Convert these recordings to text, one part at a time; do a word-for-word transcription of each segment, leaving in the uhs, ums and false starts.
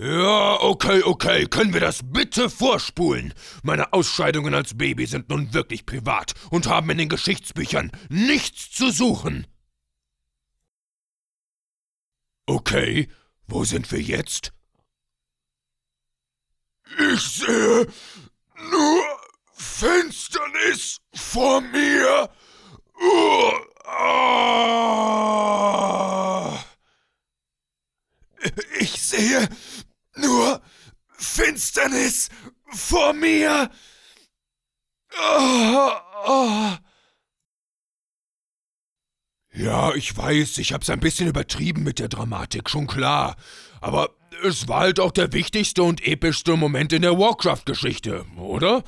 Ja, okay, okay, können wir das bitte vorspulen? Meine Ausscheidungen als Baby sind nun wirklich privat und haben in den Geschichtsbüchern nichts zu suchen. Okay, wo sind wir jetzt? Ich sehe nur Finsternis vor mir. Uh, ah. Ich sehe nur Finsternis vor mir. Ah, ah. Ja, ich weiß, ich hab's ein bisschen übertrieben mit der Dramatik, schon klar. Aber es war halt auch der wichtigste und epischste Moment in der Warcraft-Geschichte, oder?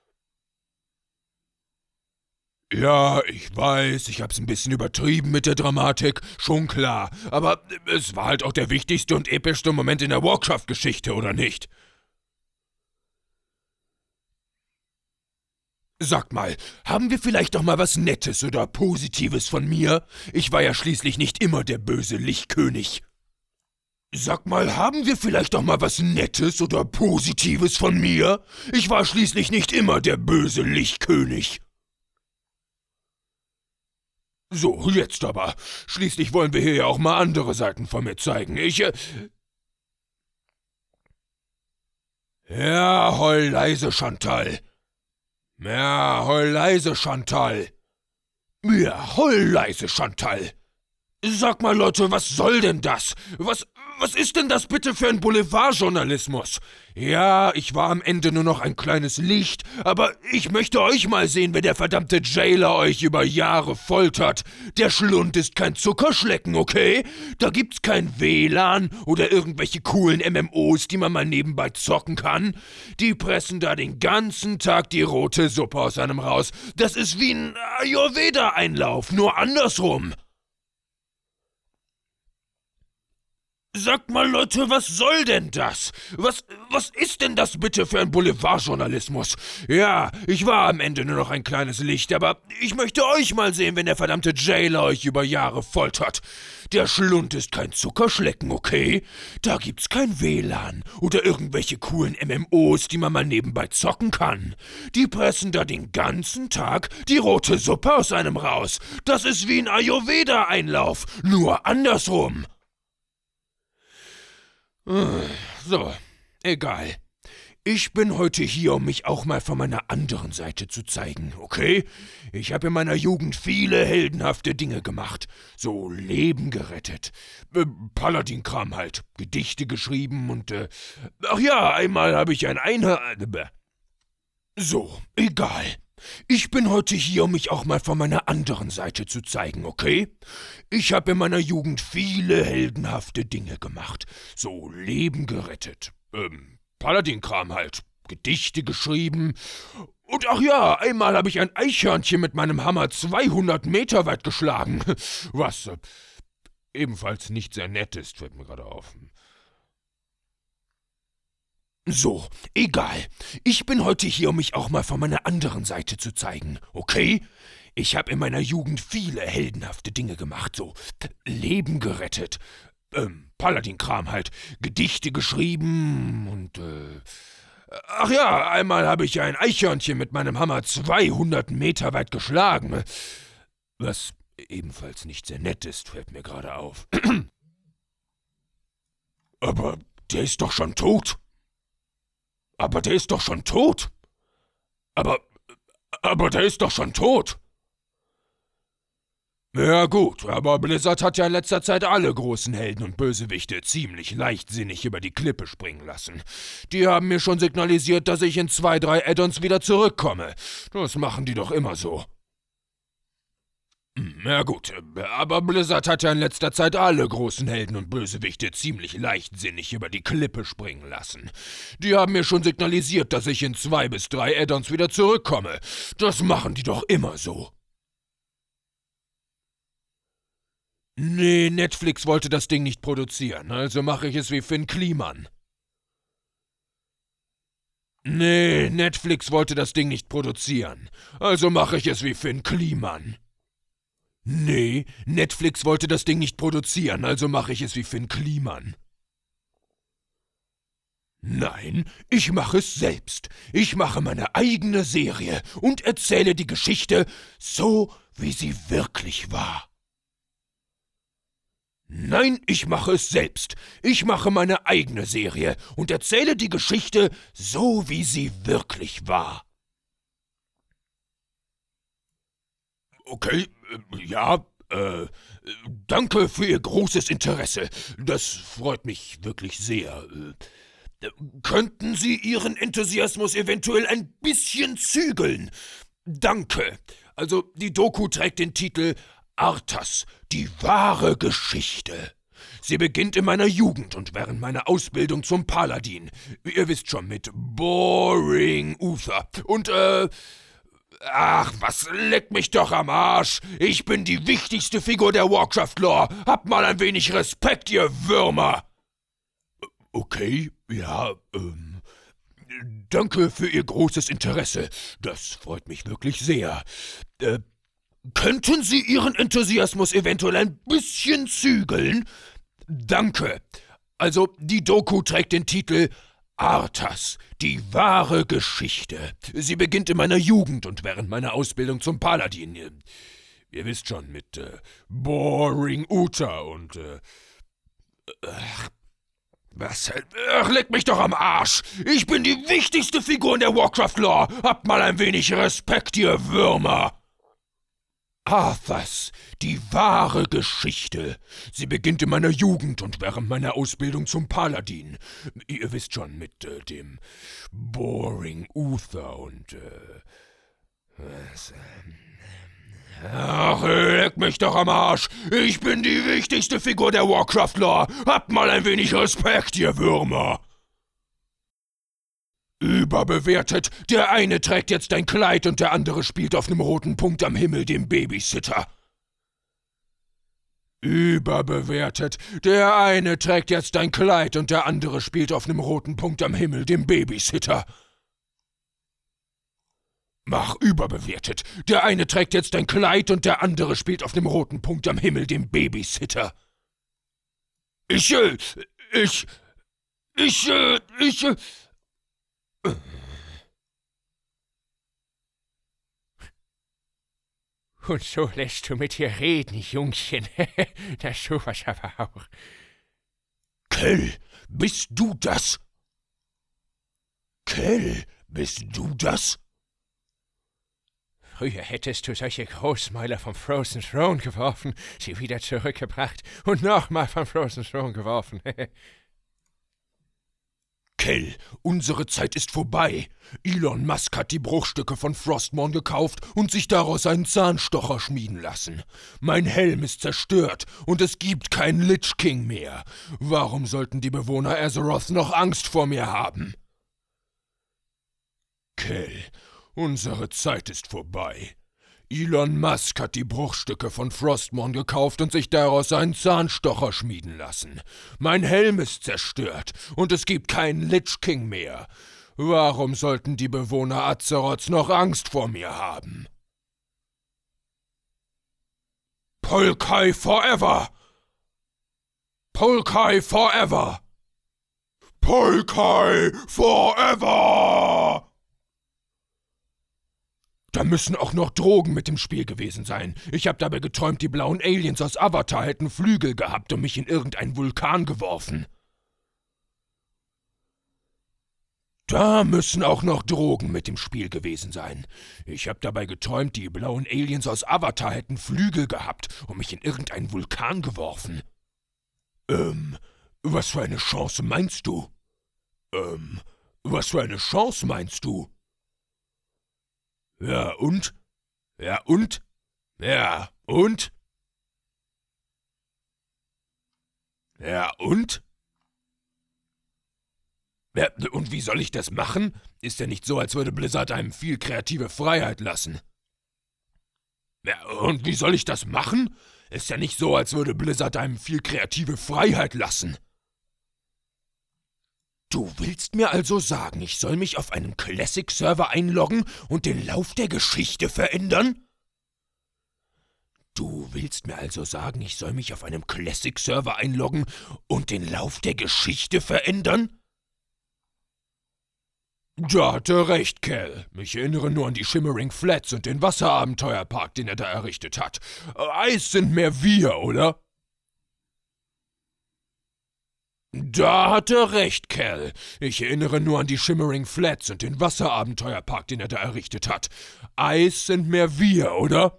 Ja, ich weiß, ich hab's ein bisschen übertrieben mit der Dramatik, schon klar. Aber es war halt auch der wichtigste und epischste Moment in der Warcraft-Geschichte, oder nicht? Sag mal, haben wir vielleicht doch mal was Nettes oder Positives von mir? Ich war ja schließlich nicht immer der böse Lichtkönig. Sag mal, haben wir vielleicht doch mal was Nettes oder Positives von mir? Ich war schließlich nicht immer der böse Lichtkönig. So, jetzt aber. Schließlich wollen wir hier ja auch mal andere Seiten von mir zeigen. Ich, äh Ja, heul leise, Chantal. Ja, heul leise, Chantal. Ja, heul leise, Chantal. Sag mal, Leute, was soll denn das? Was, was ist denn das bitte für ein Boulevardjournalismus? Ja, ich war am Ende nur noch ein kleines Licht, aber ich möchte euch mal sehen, wenn der verdammte Jailer euch über Jahre foltert. Der Schlund ist kein Zuckerschlecken, okay? Da gibt's kein W L A N oder irgendwelche coolen M M Os, die man mal nebenbei zocken kann. Die pressen da den ganzen Tag die rote Suppe aus einem raus. Das ist wie ein Ayurveda-Einlauf, nur andersrum. Sagt mal, Leute, was soll denn das? Was, was ist denn das bitte für ein Boulevardjournalismus? Ja, ich war am Ende nur noch ein kleines Licht, aber ich möchte euch mal sehen, wenn der verdammte Jailer euch über Jahre foltert. Der Schlund ist kein Zuckerschlecken, okay? Da gibt's kein W L A N oder irgendwelche coolen M M Os, die man mal nebenbei zocken kann. Die pressen da den ganzen Tag die rote Suppe aus einem raus. Das ist wie ein Ayurveda-Einlauf, nur andersrum. So, egal. Ich bin heute hier, um mich auch mal von meiner anderen Seite zu zeigen, okay? Ich habe in meiner Jugend viele heldenhafte Dinge gemacht. So Leben gerettet. Äh, Paladin-Kram halt. Gedichte geschrieben und, äh... Ach ja, einmal habe ich ein Einhorn... So, egal. Ich bin heute hier, um mich auch mal von meiner anderen Seite zu zeigen, okay? Ich habe in meiner Jugend viele heldenhafte Dinge gemacht. So Leben gerettet. Ähm, Paladin-Kram halt. Gedichte geschrieben. Und ach ja, einmal habe ich ein Eichhörnchen mit meinem Hammer zweihundert Meter weit geschlagen. Was äh, ebenfalls nicht sehr nett ist, fällt mir gerade auf. So, egal. Ich bin heute hier, um mich auch mal von meiner anderen Seite zu zeigen, okay? Ich habe in meiner Jugend viele heldenhafte Dinge gemacht, so Leben gerettet, ähm, Paladin-Kram halt, Gedichte geschrieben und, äh... Ach ja, einmal habe ich ein Eichhörnchen mit meinem Hammer zweihundert Meter weit geschlagen. Was ebenfalls nicht sehr nett ist, fällt mir gerade auf. Aber der ist doch schon tot. Aber der ist doch schon tot. Aber, aber der ist doch schon tot. Ja gut, aber Blizzard hat ja in letzter Zeit alle großen Helden und Bösewichte ziemlich leichtsinnig über die Klippe springen lassen. Die haben mir schon signalisiert, dass ich in zwei, drei Add-ons wieder zurückkomme. Das machen die doch immer so. Ja gut, aber Blizzard hat ja in letzter Zeit alle großen Helden und Bösewichte ziemlich leichtsinnig über die Klippe springen lassen. Die haben mir schon signalisiert, dass ich in zwei bis drei Add-ons wieder zurückkomme. Das machen die doch immer so. Nee, Netflix wollte das Ding nicht produzieren, also mache ich es wie Finn Kliman. Nee, Netflix wollte das Ding nicht produzieren, also mache ich es wie Finn Kliman. Nee, Netflix wollte das Ding nicht produzieren, also mache ich es wie Finn Kliman. Nein, ich mache es selbst. Ich mache meine eigene Serie und erzähle die Geschichte so, wie sie wirklich war. Nein, ich mache es selbst. Ich mache meine eigene Serie und erzähle die Geschichte so, wie sie wirklich war. Okay, äh, ja, äh, danke für Ihr großes Interesse. Das freut mich wirklich sehr. Äh, könnten Sie Ihren Enthusiasmus eventuell ein bisschen zügeln? Danke. Also, die Doku trägt den Titel Arthas, die wahre Geschichte. Sie beginnt in meiner Jugend und während meiner Ausbildung zum Paladin. Ihr wisst schon, mit Boring Uther. Und, äh, ach, was leckt mich doch am Arsch. Ich bin die wichtigste Figur der Warcraft-Lore. Habt mal ein wenig Respekt, ihr Würmer. Okay, ja, ähm, danke für Ihr großes Interesse. Das freut mich wirklich sehr. Äh, könnten Sie Ihren Enthusiasmus eventuell ein bisschen zügeln? Danke. Also, die Doku trägt den Titel Arthas, die wahre Geschichte. Sie beginnt in meiner Jugend und während meiner Ausbildung zum Paladin. Ihr wisst schon, mit äh, Boring Uther und, äh, ach, was? Ach, leck mich doch am Arsch! Ich bin die wichtigste Figur in der Warcraft-Lore! Habt mal ein wenig Respekt, ihr Würmer! Arthas, die wahre Geschichte. Sie beginnt in meiner Jugend und während meiner Ausbildung zum Paladin. Ihr wisst schon, mit äh, dem Boring Uther und, äh, was, äh, Ach, leck mich doch am Arsch! Ich bin die wichtigste Figur der Warcraft-Lore! Habt mal ein wenig Respekt, ihr Würmer! Überbewertet! Der eine trägt jetzt ein Kleid und der andere spielt auf nem roten Punkt am Himmel, dem Babysitter. Überbewertet! Der eine trägt jetzt ein Kleid und der andere spielt auf nem roten Punkt am Himmel, dem Babysitter. Mach überbewertet. Der eine trägt jetzt ein Kleid und der andere spielt auf dem roten Punkt am Himmel, dem Babysitter. Ich, äh, ich, ich, äh, ich, äh. Und so lässt du mit dir reden, Jungchen. Das sowas aber auch. Kell, bist du das? Kell, bist du das? Früher hättest du solche Großmäuler vom Frozen Throne geworfen, sie wieder zurückgebracht und nochmal vom Frozen Throne geworfen. Kell, unsere Zeit ist vorbei. Elon Musk hat die Bruchstücke von Frostmourne gekauft und sich daraus einen Zahnstocher schmieden lassen. Mein Helm ist zerstört und es gibt keinen Lich King mehr. Warum sollten die Bewohner Azeroth noch Angst vor mir haben? Kell, unsere Zeit ist vorbei. Elon Musk hat die Bruchstücke von Frostmourne gekauft und sich daraus einen Zahnstocher schmieden lassen. Mein Helm ist zerstört und es gibt keinen Lich King mehr. Warum sollten die Bewohner Azeroths noch Angst vor mir haben? Polkai forever! Polkai forever! Polkai forever! Da müssen auch noch Drogen mit im Spiel gewesen sein. Ich habe dabei geträumt, die blauen Aliens aus Avatar hätten Flügel gehabt und mich in irgendeinen Vulkan geworfen. Da müssen auch noch Drogen mit im Spiel gewesen sein. Ich habe dabei geträumt, die blauen Aliens aus Avatar hätten Flügel gehabt und mich in irgendeinen Vulkan geworfen. Ähm, was für eine Chance meinst du? Ähm, was für eine Chance meinst du? Ja, und? Ja, und? Ja, und? Ja, und? Ja, und wie soll ich das machen? Ist ja nicht so, als würde Blizzard einem viel kreative Freiheit lassen. Ja, und wie soll ich das machen? Ist ja nicht so, als würde Blizzard einem viel kreative Freiheit lassen. Du willst mir also sagen, ich soll mich auf einem Classic-Server einloggen und den Lauf der Geschichte verändern? Du willst mir also sagen, ich soll mich auf einem Classic-Server einloggen und den Lauf der Geschichte verändern? Da hat er recht, Cal. Ich erinnere nur an die Shimmering Flats und den Wasserabenteuerpark, den er da errichtet hat. Eis sind mehr wir, oder? Da hat er recht, Cal. Ich erinnere nur an die Shimmering Flats und den Wasserabenteuerpark, den er da errichtet hat. Eis sind mehr wir, oder?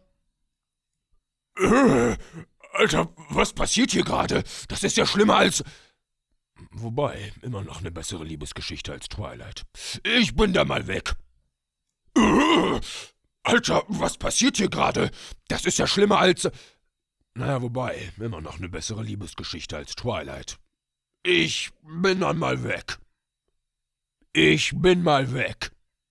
Äh, Alter, was passiert hier gerade? Das ist ja schlimmer als... Wobei, immer noch eine bessere Liebesgeschichte als Twilight. Ich bin da mal weg. Äh, Alter, was passiert hier gerade? Das ist ja schlimmer als... Naja, wobei, immer noch eine bessere Liebesgeschichte als Twilight. Ich bin dann mal weg. Ich bin mal weg.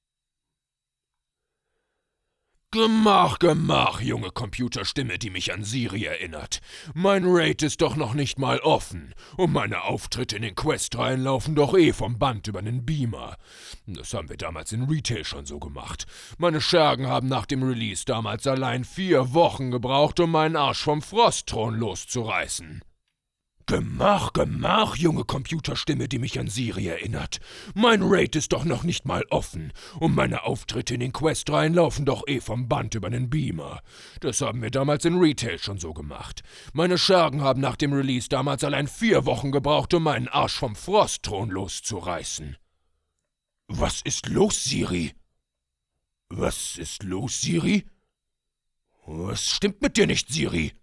Gemach, gemach, junge Computerstimme, die mich an Siri erinnert. Mein Raid ist doch noch nicht mal offen. Und meine Auftritte in den Questreihen laufen doch eh vom Band über nen Beamer. Das haben wir damals in Retail schon so gemacht. Meine Schergen haben nach dem Release damals allein vier Wochen gebraucht, um meinen Arsch vom Frostthron loszureißen. Gemach, gemach, junge Computerstimme, die mich an Siri erinnert. Mein Raid ist doch noch nicht mal offen. Und meine Auftritte in den Questreihen laufen doch eh vom Band über nen Beamer. Das haben wir damals in Retail schon so gemacht. Meine Schergen haben nach dem Release damals allein vier Wochen gebraucht, um meinen Arsch vom Frostthron loszureißen. Was ist los, Siri? Was ist los, Siri? Was stimmt mit dir nicht, Siri?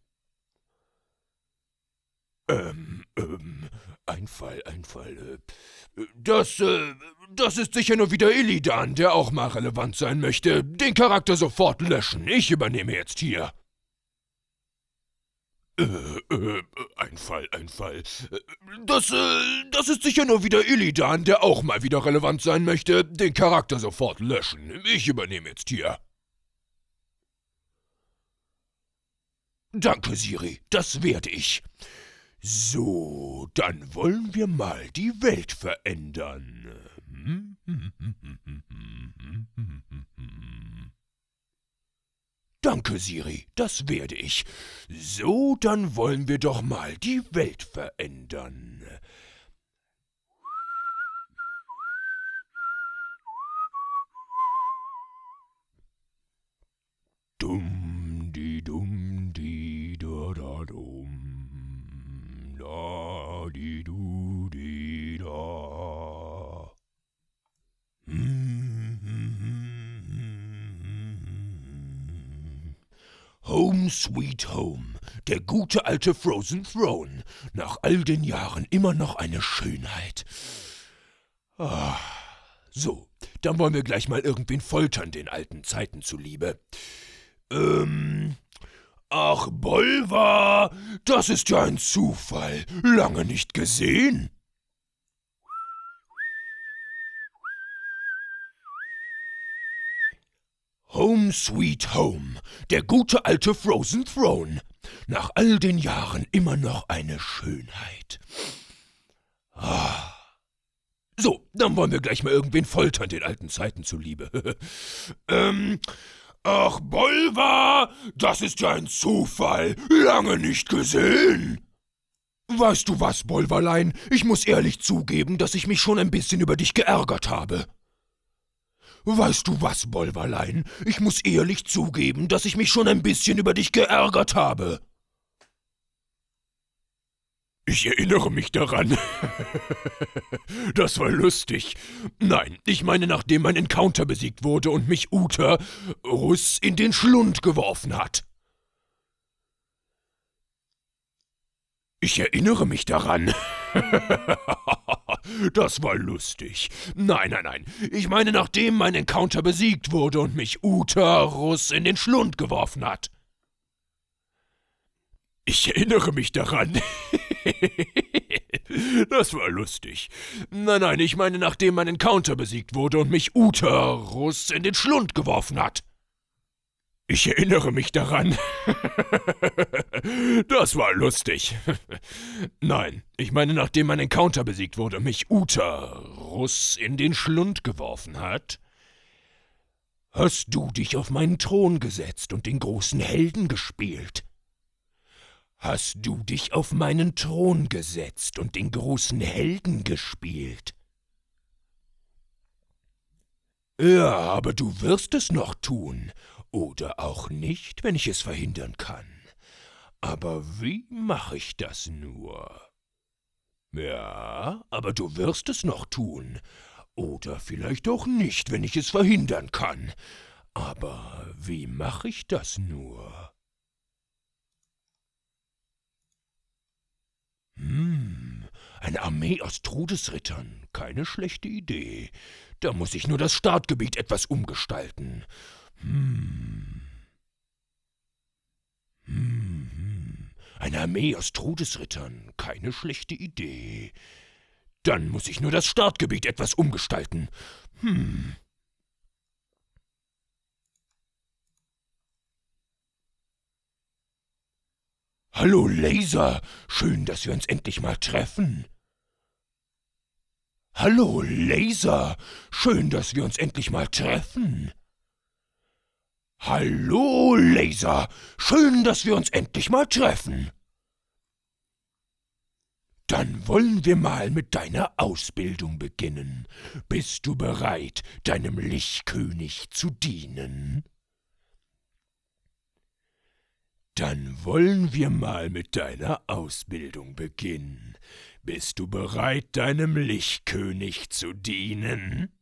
Ähm, ähm, Einfall, Einfall, äh, das, äh, das ist sicher nur wieder Illidan, der auch mal relevant sein möchte. Den Charakter sofort löschen, ich übernehme jetzt hier. Äh, äh, Einfall, Einfall, das, äh, das ist sicher nur wieder Illidan, der auch mal wieder relevant sein möchte. Den Charakter sofort löschen, ich übernehme jetzt hier. Danke, Siri, das werde ich. So, dann wollen wir mal die Welt verändern. Danke, Siri, das werde ich. So, dann wollen wir doch mal die Welt verändern. Dumm, die dumm, die da da dumm. Da, di, du, di, da. Home Sweet Home, der gute alte Frozen Throne. Nach all den Jahren immer noch eine Schönheit. Ah, so, dann wollen wir gleich mal irgendwen foltern, den alten Zeiten zuliebe. Ähm... Ach, Bolvar, das ist ja ein Zufall. Lange nicht gesehen. Home Sweet Home, der gute alte Frozen Throne. Nach all den Jahren immer noch eine Schönheit. Ah. So, dann wollen wir gleich mal irgendwen foltern, den alten Zeiten zuliebe. ähm... Ach, Bolvar, das ist ja ein Zufall. Lange nicht gesehen. Weißt du was, Bolvarlein? Ich muss ehrlich zugeben, dass ich mich schon ein bisschen über dich geärgert habe. Weißt du was, Bolvarlein? Ich muss ehrlich zugeben, dass ich mich schon ein bisschen über dich geärgert habe. Ich erinnere mich daran. Das war lustig. Nein, ich meine, nachdem mein Encounter besiegt wurde und mich Uta Russ in den Schlund geworfen hat. Ich erinnere mich daran. Das war lustig. Nein, nein, nein. Ich meine, nachdem mein Encounter besiegt wurde und mich Uta Russ in den Schlund geworfen hat. Ich erinnere mich daran. Das war lustig. Nein, nein, ich meine, nachdem mein Encounter besiegt wurde und mich Uta Russ in den Schlund geworfen hat. Ich erinnere mich daran. Das war lustig. Nein, ich meine, nachdem mein Encounter besiegt wurde und mich Uta Russ in den Schlund geworfen hat. Hast du dich auf meinen Thron gesetzt und den großen Helden gespielt? Hast du dich auf meinen Thron gesetzt und den großen Helden gespielt? Ja, aber du wirst es noch tun. Oder auch nicht, wenn ich es verhindern kann. Aber wie mache ich das nur? Ja, aber du wirst es noch tun. Oder vielleicht auch nicht, wenn ich es verhindern kann. Aber wie mache ich das nur? Hm, eine Armee aus Todesrittern, keine schlechte Idee. Da muss ich nur das Startgebiet etwas umgestalten. Hm. Hm, hm. Eine Armee aus Todesrittern, keine schlechte Idee. Dann muss ich nur das Startgebiet etwas umgestalten. Hm. Hallo Laser, schön, dass wir uns endlich mal treffen. Hallo Laser, schön, dass wir uns endlich mal treffen. Hallo Laser, schön, dass wir uns endlich mal treffen. Dann wollen wir mal mit deiner Ausbildung beginnen. Bist du bereit, deinem Lichtkönig zu dienen? Dann wollen wir mal mit deiner Ausbildung beginnen. Bist du bereit, deinem Lichtkönig zu dienen?